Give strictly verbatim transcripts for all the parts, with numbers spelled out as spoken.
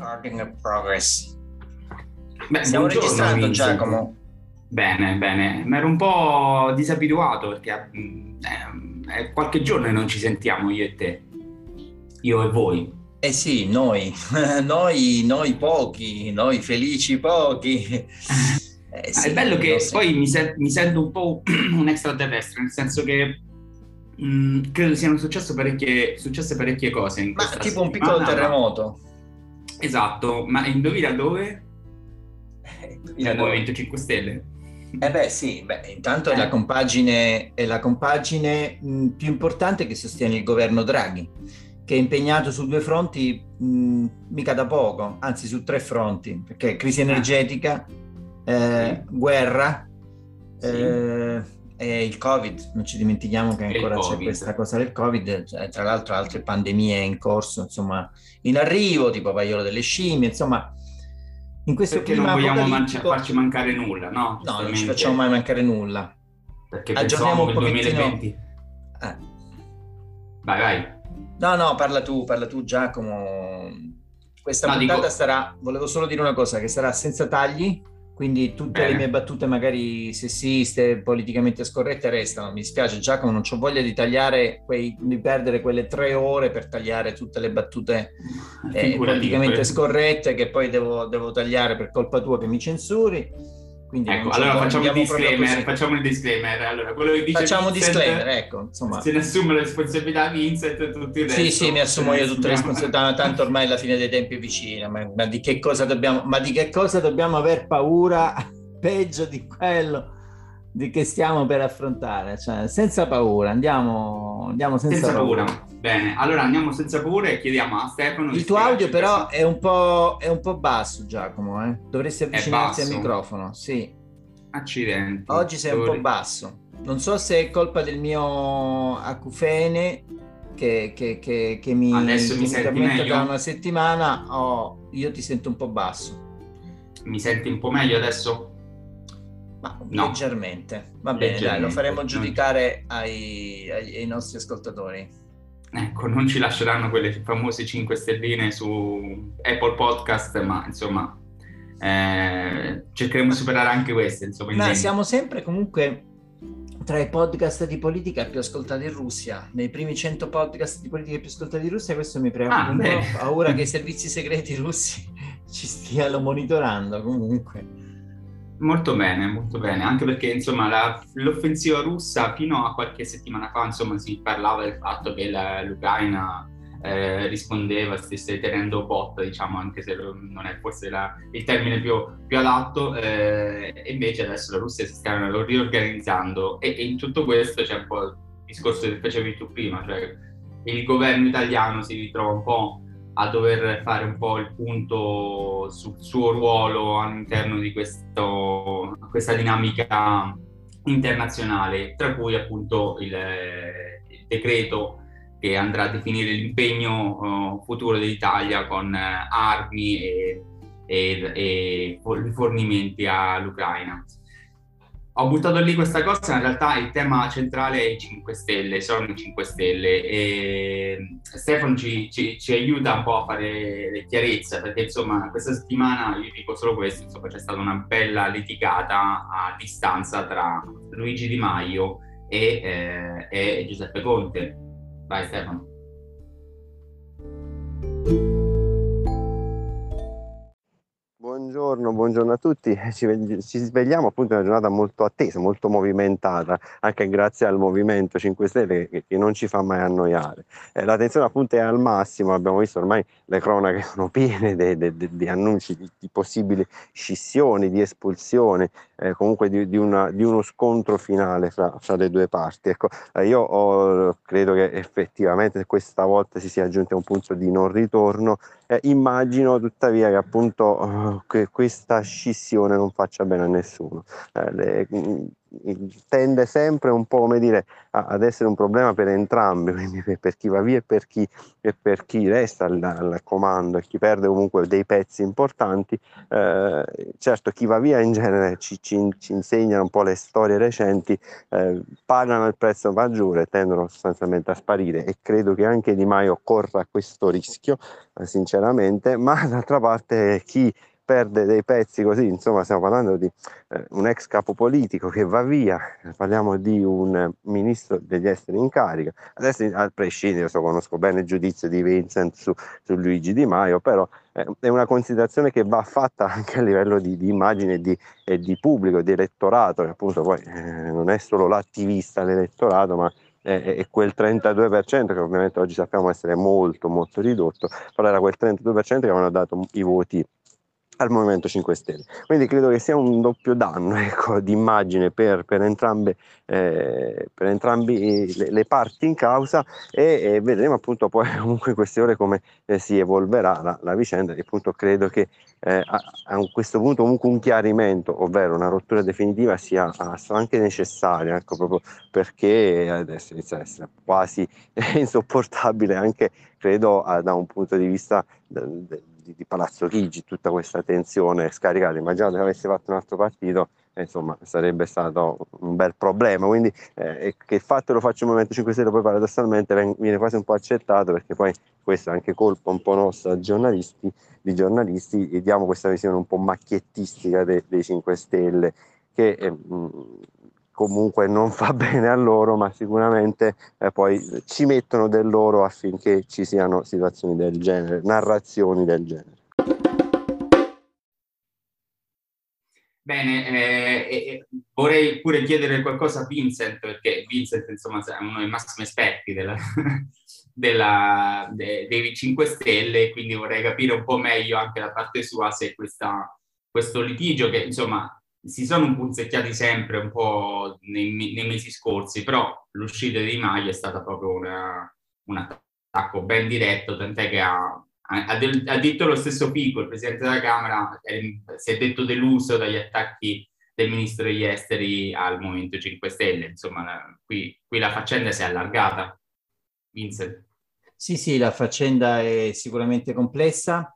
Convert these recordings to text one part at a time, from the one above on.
Recording progress. Beh, Stiamo buongiorno, registrando, Vincent. Giacomo. Bene, bene. Mi ero un po' disabituato perché eh, è qualche giorno che non ci sentiamo io e te, io e voi. Eh sì, noi, noi, noi pochi, noi felici pochi. Eh È sì, bello i che nostri... poi mi, sen- mi sento un po' un extraterrestre, nel senso che mh, credo siano successo parecchie, successe parecchie cose in Ma questa tipo un piccolo settimana, ma... terremoto. Esatto, ma indovina dove? Eh, indovina Nel dove? Movimento cinque Stelle. Eh beh sì, beh, intanto è la Eh, compagine, è la compagine mh, più importante che sostiene il governo Draghi, che è impegnato su due fronti mh, mica da poco, anzi su tre fronti, perché crisi eh, energetica, eh, sì, guerra sì, eh, e il Covid. Non ci dimentichiamo che e il ancora c'è questa Covid. cosa del Covid, cioè, tra l'altro altre pandemie in corso, insomma, in arrivo, tipo vaiolo delle scimmie, insomma, in questo Perché non clima vogliamo manci- apocalittico farci mancare nulla, no? no, non ci facciamo mai Giustamente, mancare nulla. perché Aggiorniamo pensavamo un che il pochettino. duemilaventi... eh. Vai, vai. No, no, parla tu, parla tu, Giacomo. Questa No, puntata dico, sarà, volevo solo dire una cosa, che sarà senza tagli, quindi tutte le mie bene. battute magari sessiste, politicamente scorrette restano. Mi spiace, Giacomo, non ho voglia di tagliare quei, di perdere quelle tre ore per tagliare tutte le battute eh, Figurati. politicamente scorrette che poi devo, devo tagliare per colpa tua che mi censuri. Quindi non Ecco, c'ho allora voglia, facciamo il andiamo proprio disclaimer, così. facciamo il disclaimer. Allora, quello che dice Facciamo un disclaimer, Vincent ecco, insomma. se ne assume la responsabilità Vincent e tutto il Sì, sì, mi resto ce assumo ne io tutte le assumiamo. responsabilità, tanto ormai la fine dei tempi è vicina, ma, ma di che cosa dobbiamo, ma di che cosa dobbiamo aver paura peggio di quello di che stiamo per affrontare? Cioè, senza paura, andiamo, andiamo senza Senza paura. paura. Bene, allora andiamo senza paura e chiediamo a Stefano di Il tuo audio spiegarci però cosa è un po', è un po' basso, Giacomo, eh? Dovresti è avvicinarti al basso. microfono, sì. Accidenti. Oggi sei un Devo po' ri- basso. Non so se è colpa del mio acufene che, che- che- che mi, Adesso che mi mi senti tormenta da una meglio? settimana o io ti sento un po' basso. Mi senti un po' meglio adesso? Ma No, leggermente. Va bene, dai, lo faremo leggermente. Non- giudicare ai, ai- ai nostri ascoltatori. Ecco, non ci lasceranno quelle famose cinque stelline su Apple Podcast, ma insomma, eh, cercheremo di Ma, superare anche queste, insomma, ma indegni. siamo sempre comunque tra i podcast di politica più ascoltati in Russia. Nei primi cento podcast di politica più ascoltati in Russia, questo mi preoccupa Ah, un po'. bene. Ho paura che i servizi segreti russi ci stiano monitorando comunque. Molto bene, molto bene, anche perché insomma la- l'offensiva russa fino a qualche settimana fa insomma si parlava del fatto che la- l'Ucraina eh, rispondeva, stesse tenendo botta, diciamo, anche se lo- non è forse la- il termine più, più adatto, eh, e invece adesso la Russia si sta riorganizzando e, e in tutto questo c'è un po' il discorso che facevi tu prima, cioè il governo italiano si ritrova un po' a dover fare un po' il punto sul suo ruolo all'interno di questo, questa dinamica internazionale, tra cui appunto il, il decreto che andrà a definire l'impegno uh, futuro dell'Italia con uh, armi e, e, e rifornimenti all'Ucraina. Ho buttato lì questa cosa, in realtà il tema centrale è i cinque Stelle, sono i cinque Stelle e Stefano ci, ci, ci aiuta un po' a fare chiarezza perché insomma questa settimana, io dico solo questo, insomma c'è stata una bella litigata a distanza tra Luigi Di Maio e, eh, e Giuseppe Conte. Vai Stefano. Buongiorno, buongiorno a tutti. Ci, ci svegliamo appunto in una giornata molto attesa, molto movimentata, anche grazie al Movimento cinque Stelle che, che non ci fa mai annoiare. Eh, la tensione appunto è al massimo, abbiamo visto ormai le cronache sono piene di annunci di, di possibili scissioni, di espulsioni, eh, comunque di, di, una, di uno scontro finale fra, fra le due parti. Ecco, eh, io ho, credo che effettivamente questa volta si sia giunti a un punto di non ritorno. Eh, immagino tuttavia che appunto uh, che questa scissione non faccia bene a nessuno. Eh, le, tende sempre un po', come dire, a, ad essere un problema per entrambi, quindi per, per chi va via e per chi, e per chi resta al, al comando e chi perde comunque dei pezzi importanti. Eh, certo, chi va via in genere ci, ci, ci insegnano un po' le storie recenti, eh, pagano il prezzo maggiore, tendono sostanzialmente a sparire, e credo che anche Di Maio corra questo rischio, eh, sinceramente, ma d'altra parte chi perde dei pezzi così, insomma stiamo parlando di eh, un ex capo politico che va via, parliamo di un eh, ministro degli esteri in carica, adesso a prescindere, so, conosco bene il giudizio di Vincent su, su Luigi Di Maio, però eh, è una considerazione che va fatta anche a livello di, di immagine e di, e di pubblico, di elettorato, che appunto poi eh, non è solo l'attivista l'elettorato, ma e quel trentadue per cento che ovviamente oggi sappiamo essere molto molto ridotto, però era quel trentadue per cento che avevano dato i voti al Movimento cinque Stelle. Quindi credo che sia un doppio danno, ecco, di immagine per, per entrambe, eh, per entrambi le, le parti in causa, e, e vedremo appunto poi comunque in queste ore come eh, si evolverà la, la vicenda, e appunto credo che eh, a, a questo punto comunque un chiarimento, ovvero una rottura definitiva, sia anche necessaria, ecco, proprio perché adesso inizia a essere quasi insopportabile anche, credo, da un punto di vista del, del, di Palazzo Chigi, tutta questa tensione scaricata. Immaginate che avesse fatto un altro partito, eh, insomma sarebbe stato un bel problema, quindi eh, che il fatto lo faccia il Movimento cinque Stelle poi paradossalmente viene quasi un po' accettato, perché poi questo è anche colpa un po' nostra giornalisti, di giornalisti, e diamo questa visione un po' macchiettistica de, dei cinque Stelle, che eh, mh, comunque non fa bene a loro, ma sicuramente eh, poi ci mettono del loro affinché ci siano situazioni del genere, narrazioni del genere. Bene, eh, eh, vorrei pure chiedere qualcosa a Vincent, perché Vincent insomma è uno dei massimi esperti della, della, de, dei cinque Stelle, quindi vorrei capire un po' meglio anche da parte sua se questa, questo litigio, che insomma si sono un punzecchiati sempre un po' nei, nei mesi scorsi, però l'uscita di Di Maio è stata proprio una, un attacco ben diretto, tant'è che ha, ha, ha detto lo stesso Fico, il Presidente della Camera, eh, si è detto deluso dagli attacchi del Ministro degli Esteri al Movimento cinque Stelle. Insomma, la, qui, qui la faccenda si è allargata. Vincent. Sì, sì, la faccenda è sicuramente complessa,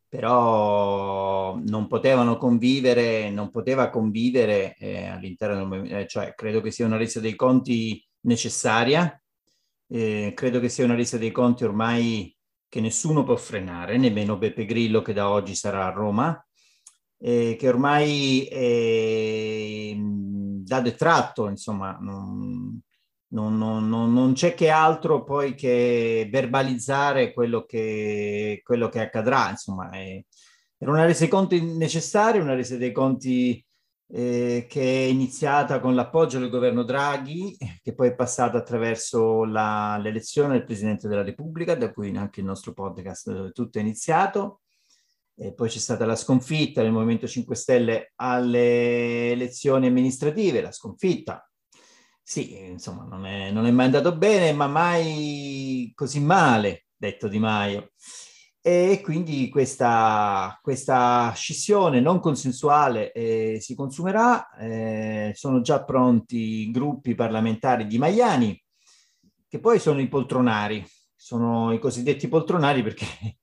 però non potevano convivere, non poteva convivere eh, all'interno del movimento, eh, cioè credo che sia una resa dei conti necessaria, eh, credo che sia una resa dei conti ormai che nessuno può frenare, nemmeno Beppe Grillo, che da oggi sarà a Roma, eh, che ormai è dato e tratto, insomma, non, non, non, non c'è che altro poi che verbalizzare quello che, quello che accadrà, insomma. È, era una resa dei conti necessaria, una resa dei conti eh, che è iniziata con l'appoggio del governo Draghi, che poi è passata attraverso la, l'elezione del Presidente della Repubblica, da cui anche il nostro podcast dove tutto è iniziato. E poi c'è stata la sconfitta del Movimento cinque Stelle alle elezioni amministrative, la sconfitta. Sì, insomma, non è, non è mai andato bene, ma mai così male, detto Di Maio. E quindi questa, questa scissione non consensuale eh, si consumerà. Eh, sono già pronti gruppi parlamentari di maiani, che poi sono i poltronari, sono i cosiddetti poltronari perché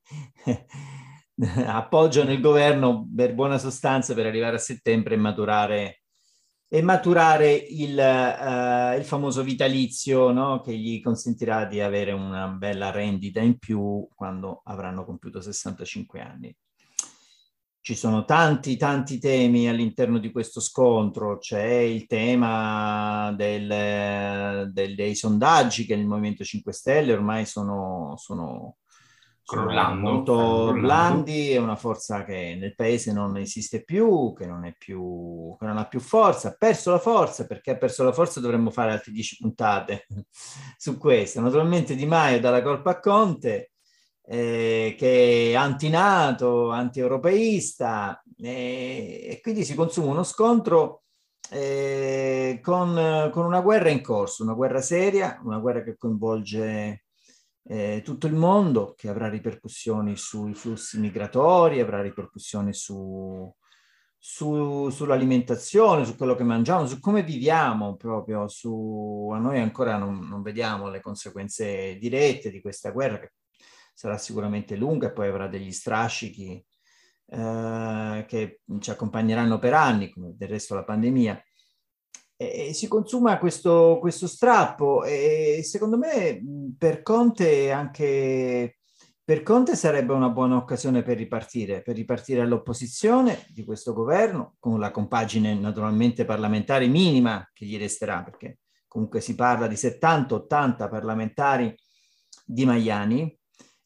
appoggiano il governo per buona sostanza per arrivare a settembre e maturare, e maturare il, uh, il famoso vitalizio, no? Che gli consentirà di avere una bella rendita in più quando avranno compiuto sessantacinque anni. Ci sono tanti, tanti temi all'interno di questo scontro. C'è il tema del, del, dei sondaggi, che nel Movimento cinque Stelle ormai sono... sono sono molto blandi, è una forza che nel paese non esiste più, che non è più, che non ha più forza, ha perso la forza. Perché ha perso la forza dovremmo fare altre dieci puntate su questo. Naturalmente Di Maio dà la colpa a Conte, eh, che è antinato, anti-europeista, eh, e quindi si consuma uno scontro eh, con, con una guerra in corso, una guerra seria, una guerra che coinvolge Eh, tutto il mondo, che avrà ripercussioni sui flussi migratori, avrà ripercussioni su, su, sull'alimentazione, su quello che mangiamo, su come viviamo proprio, su, a noi ancora non, non vediamo le conseguenze dirette di questa guerra, che sarà sicuramente lunga e poi avrà degli strascichi eh, che ci accompagneranno per anni, come del resto la pandemia. E, e si consuma questo, questo strappo e secondo me per Conte anche... Per Conte sarebbe una buona occasione per ripartire, per ripartire all'opposizione di questo governo, con la compagine naturalmente parlamentare minima che gli resterà, perché comunque si parla di settanta ottanta parlamentari di Maiani,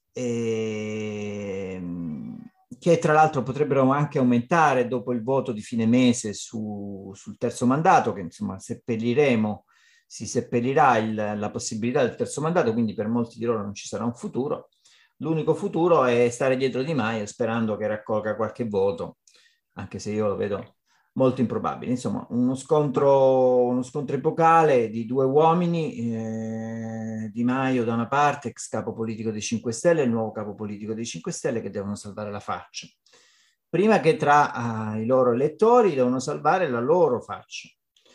e, che tra l'altro potrebbero anche aumentare dopo il voto di fine mese su, sul terzo mandato, che insomma seppelliremo, si seppellirà il, la possibilità del terzo mandato, quindi per molti di loro non ci sarà un futuro. L'unico futuro è stare dietro Di Maio sperando che raccolga qualche voto, anche se io lo vedo molto improbabile. Insomma, uno scontro, uno scontro epocale di due uomini, eh, Di Maio da una parte, ex capo politico dei cinque Stelle, e il nuovo capo politico dei cinque Stelle, che devono salvare la faccia. Prima che tra uh, i loro elettori devono salvare la loro faccia.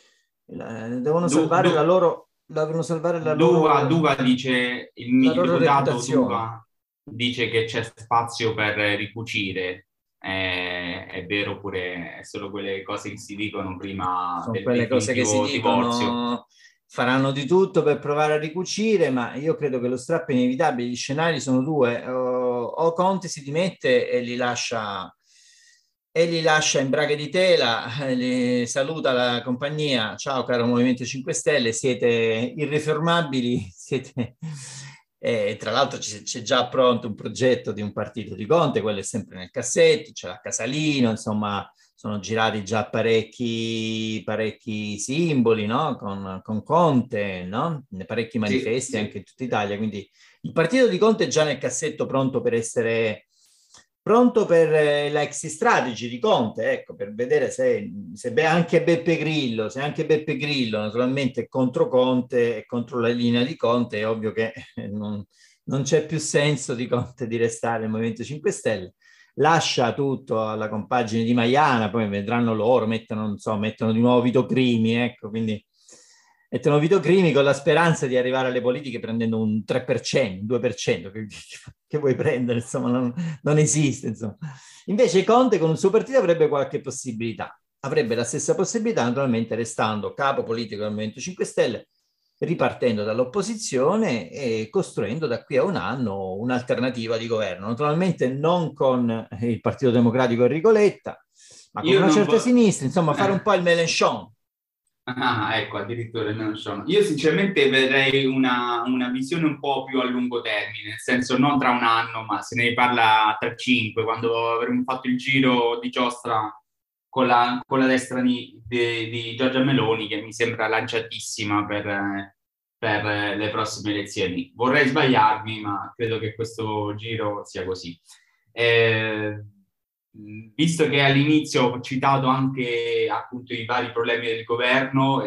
La, devono Du, salvare du, la loro... Devono salvare la Duva, loro... Duva dice, il, la il loro deputato reputazione. Duva dice che c'è spazio per ricucire. Eh, è vero, oppure è solo quelle cose che si dicono prima Sono del quelle cose che si definitivo divorzio? dicono, faranno di tutto per provare a ricucire, ma io credo che lo strappo è inevitabile. Gli scenari sono due: o, o Conte si dimette e li lascia e li lascia in braghe di tela, li saluta la compagnia: ciao caro Movimento cinque Stelle, siete irriformabili, siete... E tra l'altro c'è già pronto un progetto di un partito di Conte, quello è sempre nel cassetto, c'è la Casalino, insomma sono girati già parecchi, parecchi simboli, no? Con, con Conte, no? Parecchi manifesti sì, sì. Anche in tutta Italia, quindi il partito di Conte è già nel cassetto, pronto per essere... pronto per eh, la exit strategy di Conte, ecco, per vedere se, se be- anche Beppe Grillo, se anche Beppe Grillo naturalmente è contro Conte e contro la linea di Conte, è ovvio che non, non c'è più senso di Conte di restare nel Movimento cinque Stelle. Lascia tutto alla compagine di Maiana, poi vedranno loro, mettono, non so, mettono di nuovo Vito Crimi, ecco, quindi mettono Vito Crimi con la speranza di arrivare alle politiche prendendo un tre per cento, un due per cento, che, che vuoi prendere, insomma, non, non esiste, insomma. Invece Conte con il suo partito avrebbe qualche possibilità, avrebbe la stessa possibilità naturalmente restando capo politico del Movimento cinque Stelle, ripartendo dall'opposizione e costruendo da qui a un anno un'alternativa di governo, naturalmente non con il Partito Democratico Enrico Letta, ma con Io una non certa vo- sinistra, insomma fare un po' il Mélenchon. Ah, ecco, addirittura non sono. Io sinceramente vedrei una, una visione un po' più a lungo termine, nel senso non tra un anno, ma se ne parla tra cinque, quando avremo fatto il giro di giostra con la, con la destra di, di, di Giorgia Meloni, che mi sembra lanciatissima per, per le prossime elezioni. Vorrei sbagliarmi, ma credo che questo giro sia così. Eh, Visto che all'inizio ho citato anche appunto i vari problemi del governo e,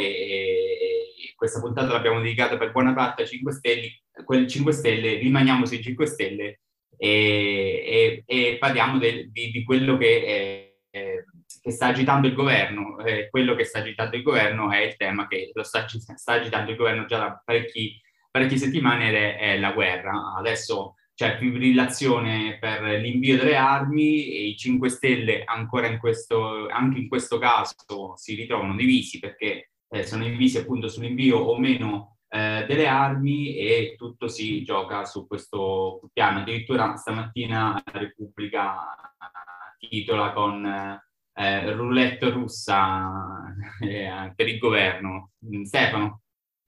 e questa puntata l'abbiamo dedicata per buona parte ai cinque Stelle, quel cinque Stelle, rimaniamo sui cinque Stelle e, e, e parliamo del, di, di quello che, è, che sta agitando il governo. Eh, quello che sta agitando il governo è il tema che lo sta, sta agitando il governo già da parecchi, parecchie settimane ed è, è la guerra. Adesso c'è fibrillazione per l'invio delle armi e i cinque Stelle ancora in questo, anche in questo caso si ritrovano divisi perché eh, sono divisi appunto sull'invio o meno eh, delle armi e tutto si gioca su questo piano. Addirittura stamattina la Repubblica titola con eh, roulette russa eh, per il governo. Stefano?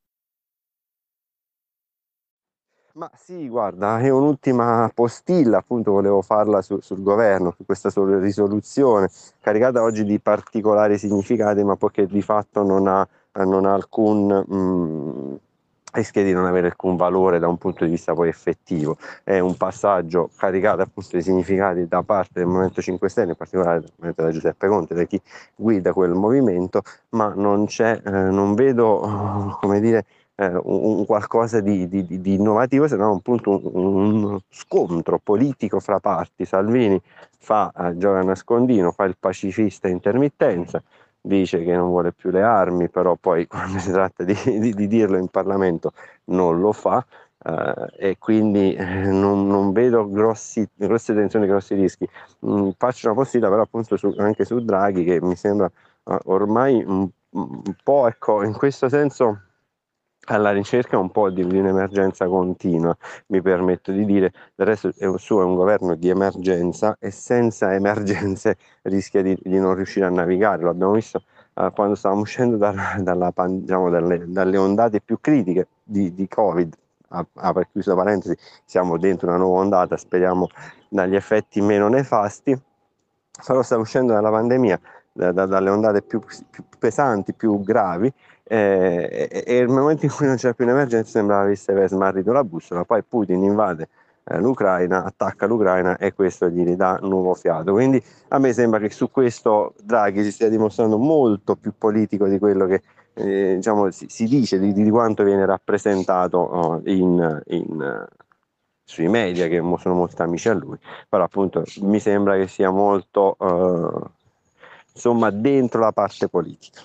Ma sì, guarda, è un'ultima postilla, appunto volevo farla su, sul governo, su questa risoluzione, caricata oggi di particolari significati, ma poi che di fatto non ha, non ha alcun, mh, rischia di non avere alcun valore da un punto di vista poi effettivo. È un passaggio caricato appunto di significati da parte del Movimento cinque Stelle, in particolare da Giuseppe Conte, da chi guida quel movimento, ma non c'è, eh, non vedo, come dire, eh, un, un qualcosa di, di, di innovativo, se no appunto un, un scontro politico fra parti. Salvini fa, eh, gioca a nascondino, fa il pacifista intermittenza, dice che non vuole più le armi, però poi quando si tratta di, di, di dirlo in Parlamento non lo fa, eh, e quindi eh, non, non vedo grossi, grosse tensioni, grossi rischi. Mm, faccio una postilla però appunto su, anche su Draghi, che mi sembra eh, ormai un, un po', ecco, in questo senso alla ricerca un po' di un'emergenza continua, mi permetto di dire. Del resto è un suo è un governo di emergenza, e senza emergenze rischia di, di non riuscire a navigare. Lo abbiamo visto eh, quando stavamo uscendo dalla, dalla, diciamo, dalle, dalle ondate più critiche di, di Covid. Apro e chiuso parentesi, siamo dentro una nuova ondata, speriamo dagli effetti meno nefasti, però stiamo uscendo dalla pandemia, da, da, dalle ondate più, più pesanti, più gravi, eh, e, e nel momento in cui non c'era più un'emergenza sembrava avesse aver smarrito la bussola. Poi Putin invade eh, l'Ucraina, attacca l'Ucraina, e questo gli ridà nuovo fiato. Quindi a me sembra che su questo Draghi si stia dimostrando molto più politico di quello che eh, diciamo, si, si dice, di, di quanto viene rappresentato oh, in, in, sui media, che sono molto amici a lui, però appunto mi sembra che sia molto eh, insomma dentro la parte politica.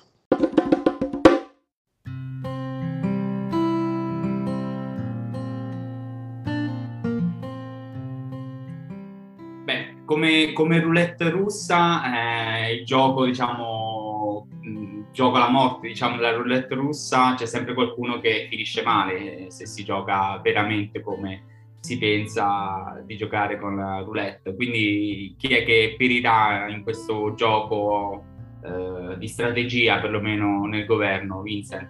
Beh, come, come roulette russa, eh, il gioco, diciamo, mh, gioco alla morte, diciamo, della roulette russa, c'è sempre qualcuno che finisce male se si gioca veramente come si pensa di giocare con la roulette. Quindi chi è che perirà in questo gioco eh, di strategia, perlomeno nel governo, Vincent?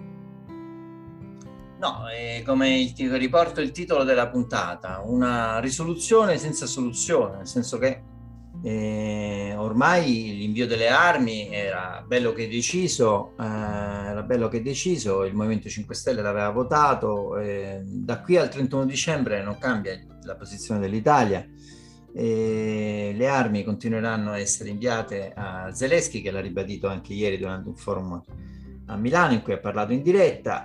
No, è come il, riporto il titolo della puntata, una risoluzione senza soluzione, nel senso che eh, ormai l'invio delle armi era bello che deciso, eh, era bello che deciso, il Movimento cinque Stelle l'aveva votato, eh, da qui al trentuno dicembre non cambia la posizione dell'Italia, eh, le armi continueranno a essere inviate a Zelensky, che l'ha ribadito anche ieri durante un forum a Milano in cui ha parlato in diretta.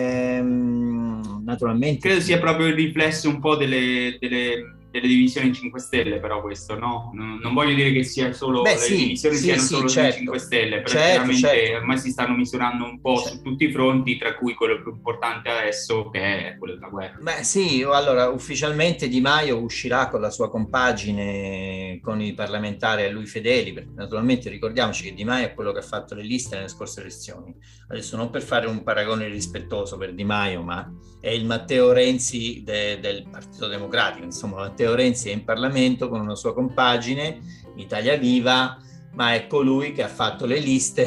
Ehm, naturalmente credo sia proprio il riflesso un po' delle, delle, delle divisioni cinque Stelle, però questo no, non, non voglio dire che sia solo Beh, le sì, divisioni sì, siano sì, solo certo. dei cinque Stelle, però certo, chiaramente certo. ormai si stanno misurando un po' certo. su tutti i fronti, tra cui quello più importante adesso, che è quello della guerra. Beh sì, allora ufficialmente Di Maio uscirà con la sua compagine con i parlamentari a lui fedeli, perché naturalmente ricordiamoci che Di Maio è quello che ha fatto le liste nelle scorse elezioni. Adesso non per fare un paragone rispettoso per Di Maio, ma è il Matteo Renzi de, del Partito Democratico. Insomma, Matteo Renzi è in Parlamento con una sua compagine, Italia Viva, ma è colui che ha fatto le liste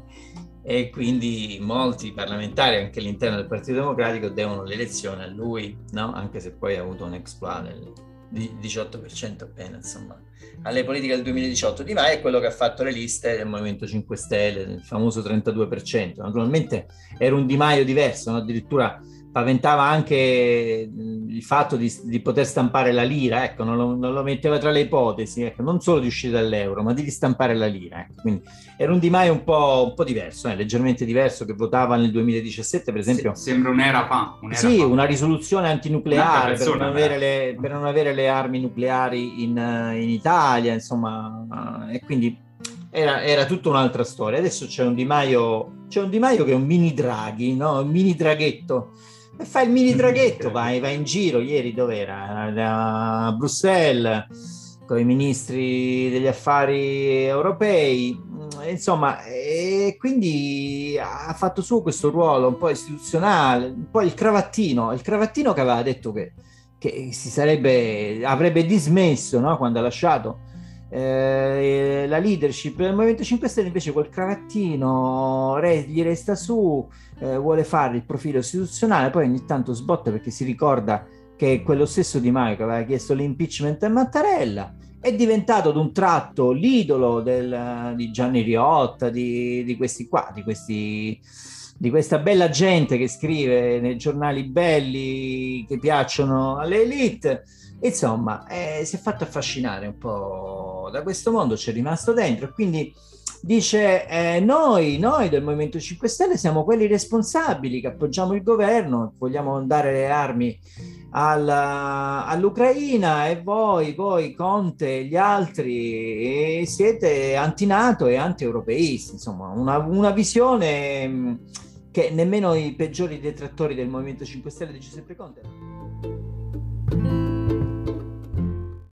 e quindi molti parlamentari anche all'interno del Partito Democratico devono l'elezione a lui, no? Anche se poi ha avuto un exploit del diciotto per cento appena, insomma, alle politiche del duemiladiciotto. Di Maio è quello che ha fatto le liste del Movimento cinque Stelle, il famoso trentadue per cento. Naturalmente era un Di Maio diverso, no? Addirittura paventava anche il fatto di, di poter stampare la lira, ecco, non lo, non lo metteva tra le ipotesi, ecco, non solo di uscire dall'euro, ma di ristampare la lira. Ecco. Quindi era un Di Maio un po', un po' diverso, eh, leggermente diverso, che votava nel duemiladiciassette, per esempio. Se, sembra un'era fa. Un'era sì, fa. una risoluzione antinucleare persona, per, non avere le, per non avere le armi nucleari in, in Italia, insomma, e quindi Era, era tutta un'altra storia. Adesso c'è un Di Maio, c'è un Di Maio che è un mini Draghi, no? Un mini draghetto. E fa il mini draghetto, vai, vai in giro. Ieri dov'era? A Bruxelles, con i ministri degli affari europei. Insomma, e quindi ha fatto suo questo ruolo un po' istituzionale, un po' il cravattino, il cravattino che aveva detto che, che si sarebbe, avrebbe dismesso, no? Quando ha lasciato Eh, la leadership del Movimento cinque Stelle, invece quel cravattino re, gli resta su, eh, vuole fare il profilo istituzionale, poi ogni tanto sbotta perché si ricorda che è quello stesso Di Maio che aveva chiesto l'impeachment a Mattarella, è diventato d'un tratto l'idolo del, di Gianni Riotta, di, di questi qua, di questi di questa bella gente che scrive nei giornali belli che piacciono alle elite. Insomma, eh, si è fatto affascinare un po' da questo mondo, c'è rimasto dentro, e quindi dice eh, noi, noi del Movimento cinque Stelle siamo quelli responsabili che appoggiamo il governo, vogliamo dare le armi alla, all'Ucraina, e voi, voi Conte e gli altri, e siete anti-NATO e anti-europeisti, insomma una, una visione mh, che nemmeno i peggiori detrattori del Movimento cinque Stelle di Giuseppe Conte.